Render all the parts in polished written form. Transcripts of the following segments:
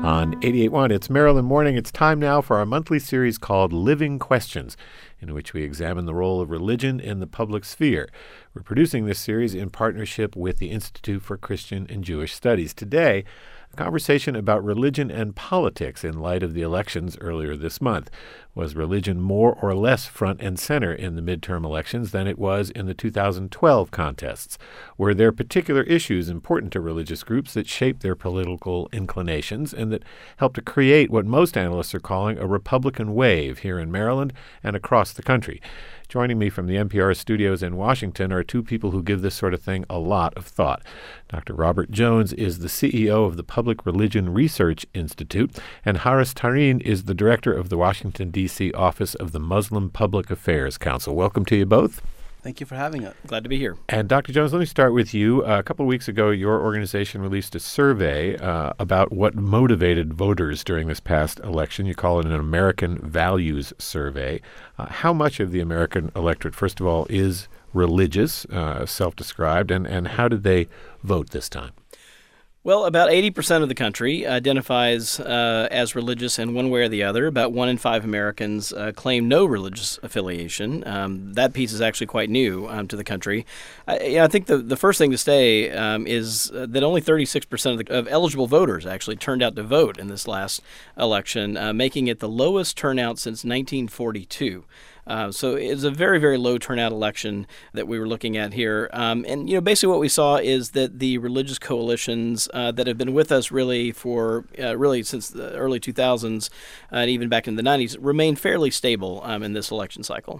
On 88.1, it's Maryland Morning. It's time now for our monthly series called Living Questions, in which we examine the role of religion in the public sphere. We're producing this series in partnership with the Institute for Christian and Jewish Studies. Today, a conversation about religion and politics in light of the elections earlier this month. Was religion more or less front and center in the midterm elections than it was in the 2012 contests? Were there particular issues important to religious groups that shaped their political inclinations and that helped to create what most analysts are calling a Republican wave here in Maryland and across the country? Joining me from the NPR studios in Washington are two people who give this sort of thing a lot of thought. Dr. Robert Jones is the CEO of the Public Religion Research Institute, and Haris Tareen is the director of the Washington, D.C. office of the Muslim Public Affairs Council. Welcome to you both. Thank you for having us. Glad to be here. And Dr. Jones, let me start with you. A couple of weeks ago, your organization released a survey about what motivated voters during this past election. You call it an American Values Survey. How much of the American electorate, first of all, is religious, self-described, and how did they vote this time? Well, about 80% of the country identifies as religious in one way or the other. About 1 in 5 Americans claim no religious affiliation. That piece is actually quite new to the country. I think the first thing to say is that only 36% of eligible voters actually turned out to vote in this last election, making it the lowest turnout since 1942. So it's a very, very low turnout election that we were looking at here. And basically what we saw is that the religious coalitions that have been with us really since the early 2000s and even back in the 90s remain fairly stable in this election cycle.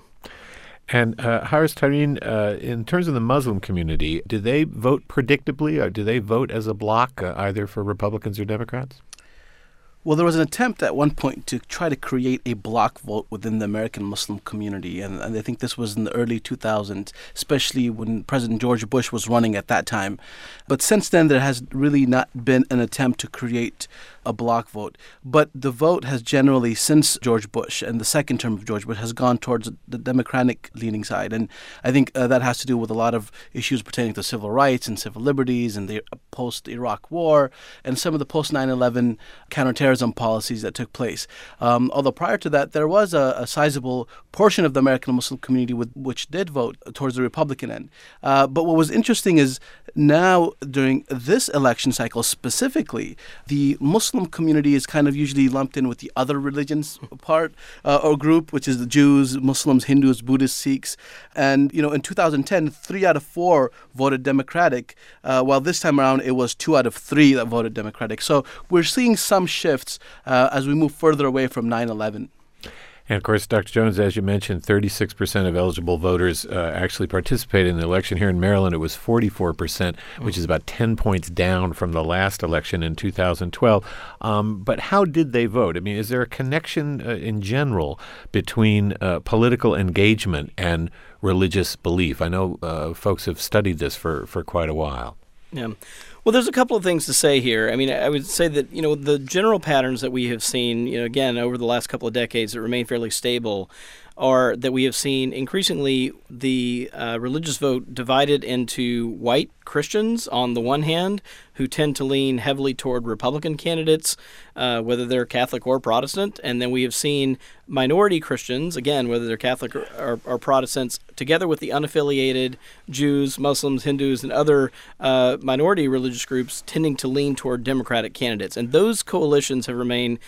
And Haris Tareen, in terms of the Muslim community, do they vote predictably, or do they vote as a bloc, either for Republicans or Democrats? Well, there was an attempt at one point to try to create a bloc vote within the American Muslim community, and I think this was in the early 2000s, especially when President George Bush was running at that time. But since then, there has really not been an attempt to create a bloc vote. But the vote has generally, since George Bush and the second term of George Bush, has gone towards the Democratic-leaning side. And I think that has to do with a lot of issues pertaining to civil rights and civil liberties and the post-Iraq war and some of the post-9/11 counterterrorism policies that took place. Although prior to that, there was a sizable portion of the American Muslim community which did vote towards the Republican end. But what was interesting is now, during this election cycle specifically, the Muslim community is kind of usually lumped in with the other religions part or group, which is the Jews, Muslims, Hindus, Buddhists, Sikhs. And, in 2010, 3 out of 4 voted Democratic, while this time around it was 2 out of 3 that voted Democratic. So we're seeing some shifts as we move further away from 9/11. And, of course, Dr. Jones, as you mentioned, 36% of eligible voters actually participated in the election. Here in Maryland, it was 44%, which is about 10 points down from the last election in 2012. But how did they vote? I mean, is there a connection in general between political engagement and religious belief? I know folks have studied this for quite a while. Yeah. Well, there's a couple of things to say here. I mean, I would say that, the general patterns that we have seen, again, over the last couple of decades that remain fairly stable are that we have seen increasingly the religious vote divided into white Christians on the one hand, who tend to lean heavily toward Republican candidates, whether they're Catholic or Protestant. And then we have seen minority Christians, again, whether they're Catholic or Protestants, together with the unaffiliated Jews, Muslims, Hindus, and other minority religious groups tending to lean toward Democratic candidates. And those coalitions have remained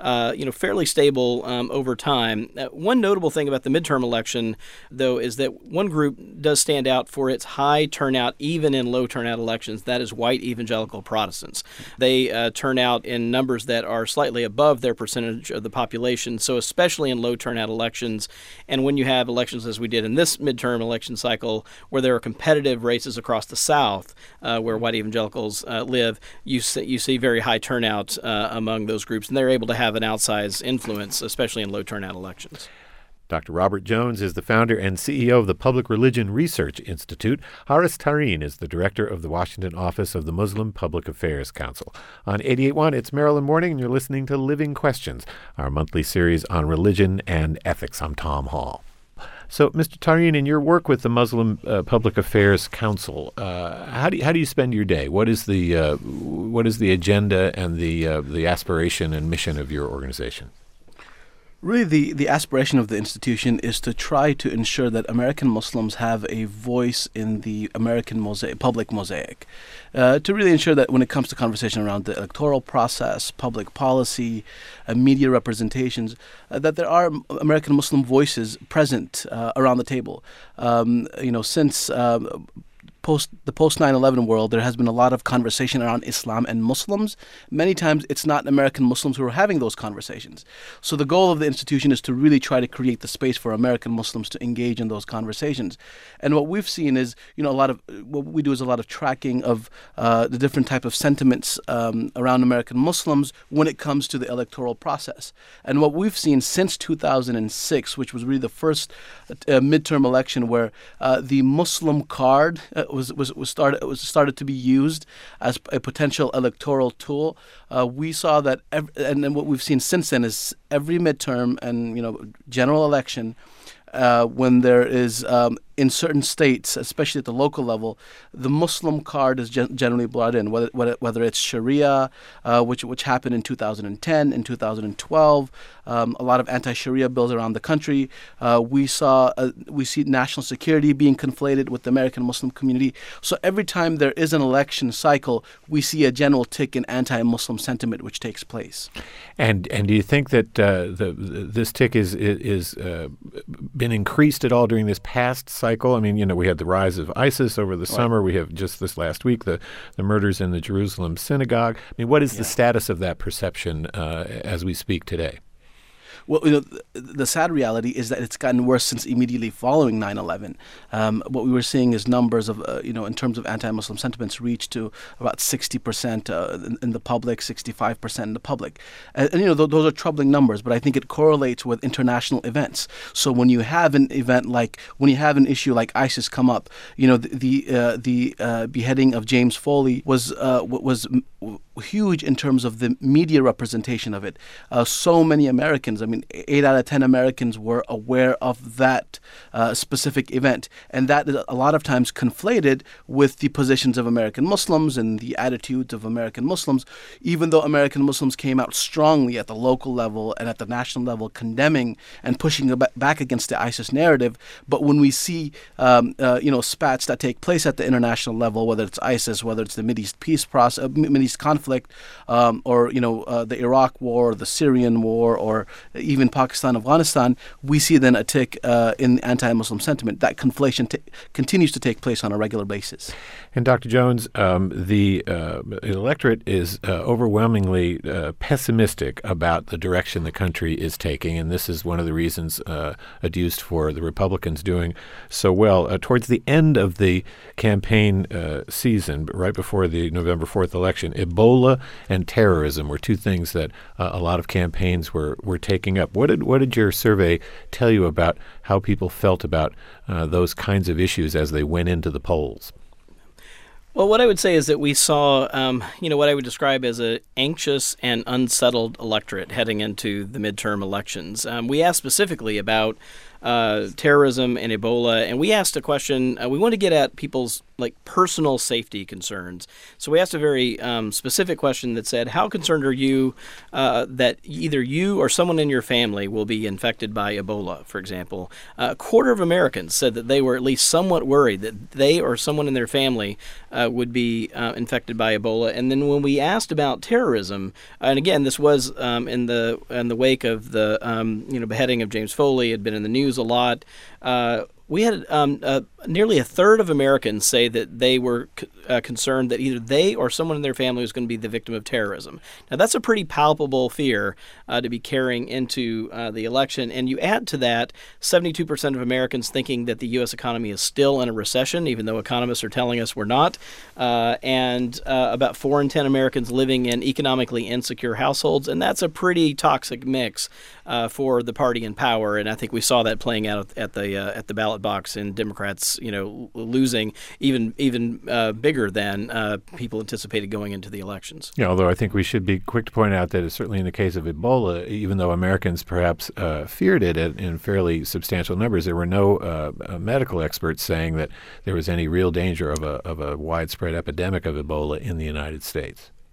fairly stable over time. One notable thing about the midterm election, though, is that one group does stand out for its high turnout, even in low turnout elections. That is white evangelical Protestants. They turn out in numbers that are slightly above their percentage of the population, so especially in low turnout elections. And when you have elections, as we did in this midterm election cycle, where there are competitive races across the South, where white evangelicals live, you see very high turnout among those groups, and they're able to have an outsized influence, especially in low turnout elections. Dr. Robert Jones is the founder and CEO of the Public Religion Research Institute. Haris Tareen is the director of the Washington office of the Muslim Public Affairs Council. On 88.1, it's Maryland Morning, and you're listening to Living Questions, our monthly series on religion and ethics. I'm Tom Hall. So, Mr. Tareen, in your work with the Muslim Public Affairs Council, how do you spend your day? What is what is the agenda and the aspiration and mission of your organization? Really, the aspiration of the institution is to try to ensure that American Muslims have a voice in the American public mosaic, to really ensure that when it comes to conversation around the electoral process, public policy, media representations, that there are American Muslim voices present around the table. Since the post 9/11 world, there has been a lot of conversation around Islam and Muslims. Many times it's not American Muslims who are having those conversations. So the goal of the institution is to really try to create the space for American Muslims to engage in those conversations. And what we've seen is, what we do is a lot of tracking of the different type of sentiments around American Muslims when it comes to the electoral process. And what we've seen since 2006, which was really the first midterm election where the Muslim card was started to be used as a potential electoral tool. We saw that, and then what we've seen since then is every midterm and general election, when there is in certain states, especially at the local level, the Muslim card is generally brought in, whether it's Sharia, which happened in 2010, in 2012, a lot of anti-Sharia bills around the country. We see national security being conflated with the American Muslim community. So every time there is an election cycle, we see a general tick in anti-Muslim sentiment which takes place. And do you think that this tick is been increased at all during this past cycle? I mean, we had the rise of ISIS over the summer. We have just this last week the murders in the Jerusalem synagogue. I mean, what is the status of that perception as we speak today? Well, the sad reality is that it's gotten worse since immediately following 9/11. What we were seeing is numbers of, in terms of anti-Muslim sentiments, reached to about 60% in the public, 65% in the public. And those are troubling numbers, but I think it correlates with international events. So when you have an event when you have an issue like ISIS come up, the beheading of James Foley was huge in terms of the media representation of it. So many Americans, 8 out of 10 Americans were aware of that specific event. And that is a lot of times conflated with the positions of American Muslims and the attitudes of American Muslims, even though American Muslims came out strongly at the local level and at the national level condemning and pushing back against the ISIS narrative. But when we see, spats that take place at the international level, whether it's ISIS, whether it's the Mideast peace process, Mideast conflict, or the Iraq war, the Syrian war, or even Pakistan, Afghanistan, we see then a tick in anti-Muslim sentiment. That conflation continues to take place on a regular basis. And Dr. Jones, the electorate is overwhelmingly pessimistic about the direction the country is taking, and this is one of the reasons adduced for the Republicans doing so well. Towards the end of the campaign season, right before the November 4th election, Ebola and terrorism were two things that a lot of campaigns were taking up. What did your survey tell you about how people felt about those kinds of issues as they went into the polls? Well, what I would say is that we saw, what I would describe as an anxious and unsettled electorate heading into the midterm elections. We asked specifically about terrorism and Ebola, and we asked a question. We want to get at people's personal safety concerns. So we asked a very specific question that said, how concerned are you that either you or someone in your family will be infected by Ebola, for example? A quarter of Americans said that they were at least somewhat worried that they or someone in their family would be infected by Ebola. And then when we asked about terrorism, and again, this was in the wake of the beheading of James Foley, had been in the news a lot. We had nearly a third of Americans say that they were concerned that either they or someone in their family was going to be the victim of terrorism. Now, that's a pretty palpable fear to be carrying into the election. And you add to that 72% of Americans thinking that the U.S. economy is still in a recession, even though economists are telling us we're not. And about 4 in 10 Americans living in economically insecure households. And that's a pretty toxic mix for the party in power. And I think we saw that playing out at the ballot box, and Democrats, losing even bigger than people anticipated going into the elections. Yeah, although I think we should be quick to point out that certainly in the case of Ebola, even though Americans perhaps feared it in fairly substantial numbers, there were no medical experts saying that there was any real danger of a widespread epidemic of Ebola in the United States.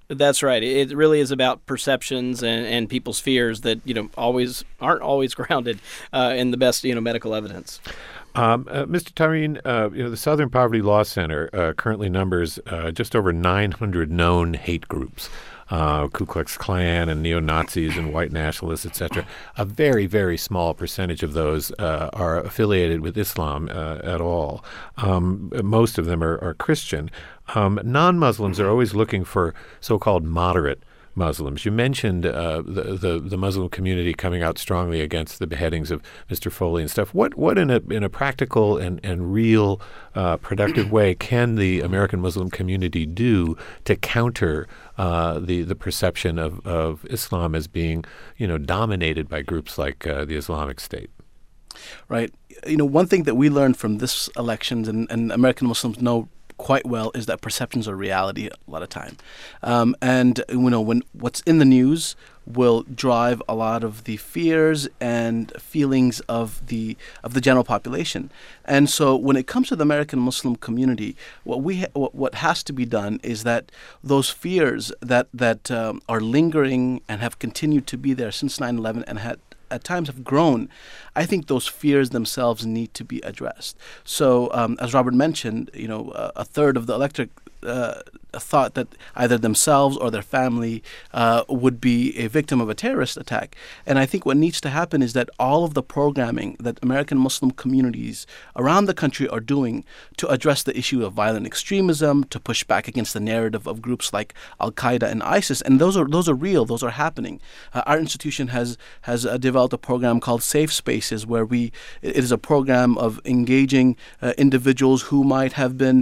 That's right. It really is about perceptions and people's fears that aren't always grounded in the best medical evidence. Mr. Tarine, the Southern Poverty Law Center currently numbers just over 900 known hate groups. Ku Klux Klan and neo-Nazis and white nationalists, etc. A very, very small percentage of those are affiliated with Islam at all. Most of them are Christian. Non-Muslims are always looking for so-called moderate Muslims. You mentioned the Muslim community coming out strongly against the beheadings of Mr. Foley and stuff. What in a practical and real productive way can the American Muslim community do to counter the perception of Islam as being dominated by groups like the Islamic State? Right. One thing that we learned from this elections and American Muslims know quite well is that perceptions are reality a lot of time, and when what's in the news will drive a lot of the fears and feelings of the general population. And so when it comes to the American Muslim community, what has to be done is that those fears that are lingering and have continued to be there since 9/11 and at times have grown, I think those fears themselves need to be addressed. So as Robert mentioned, a third of the electorate thought that either themselves or their family would be a victim of a terrorist attack. And I think what needs to happen is that all of the programming that American Muslim communities around the country are doing to address the issue of violent extremism, to push back against the narrative of groups like Al-Qaeda and ISIS, and those are real, those are happening. Our institution has developed a program called Safe Spaces, where it is a program of engaging individuals who might have been,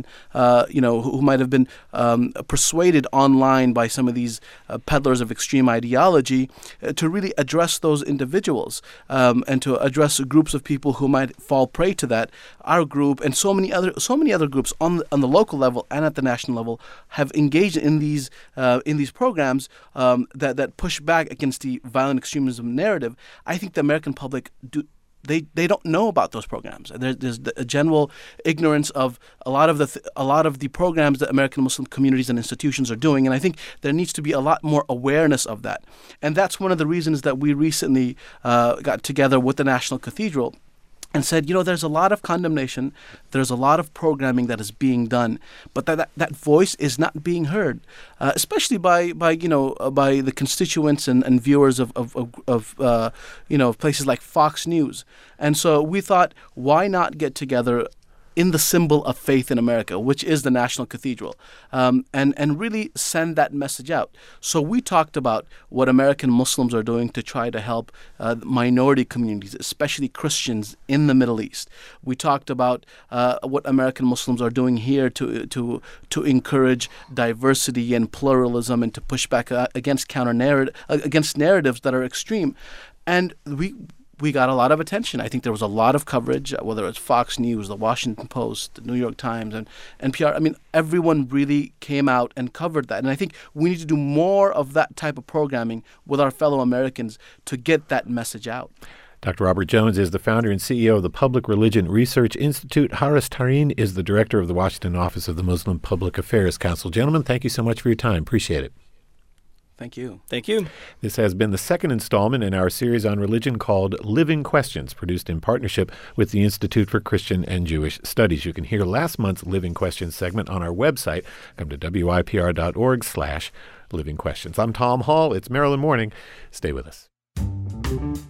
persuaded online by some of these peddlers of extreme ideology to really address those individuals and to address groups of people who might fall prey to that. Our group and so many other groups on the local level and at the national level have engaged in these programs that push back against the violent extremism narrative. I think the American public They don't know about those programs. There's a general ignorance of a lot of the programs that American Muslim communities and institutions are doing, and I think there needs to be a lot more awareness of that. And that's one of the reasons that we recently got together with the National Cathedral and said, there's a lot of condemnation, there's a lot of programming that is being done, but that voice is not being heard, especially by the constituents and viewers of places like Fox News. And so we thought, why not get together in the symbol of faith in America, which is the National Cathedral, and really send that message out. So we talked about what American Muslims are doing to try to help minority communities, especially Christians in the Middle East. We talked about what American Muslims are doing here to encourage diversity and pluralism and to push back against against narratives that are extreme. And we got a lot of attention. I think there was a lot of coverage, whether it's Fox News, the Washington Post, the New York Times, and NPR. I mean, everyone really came out and covered that. And I think we need to do more of that type of programming with our fellow Americans to get that message out. Dr. Robert Jones is the founder and CEO of the Public Religion Research Institute. Haris Tarine is the director of the Washington office of the Muslim Public Affairs Council. Gentlemen, thank you so much for your time. Appreciate it. Thank you. Thank you. This has been the second installment in our series on religion called Living Questions, produced in partnership with the Institute for Christian and Jewish Studies. You can hear last month's Living Questions segment on our website. Come to WIPR.org/Living Questions. I'm Tom Hall. It's Maryland Morning. Stay with us.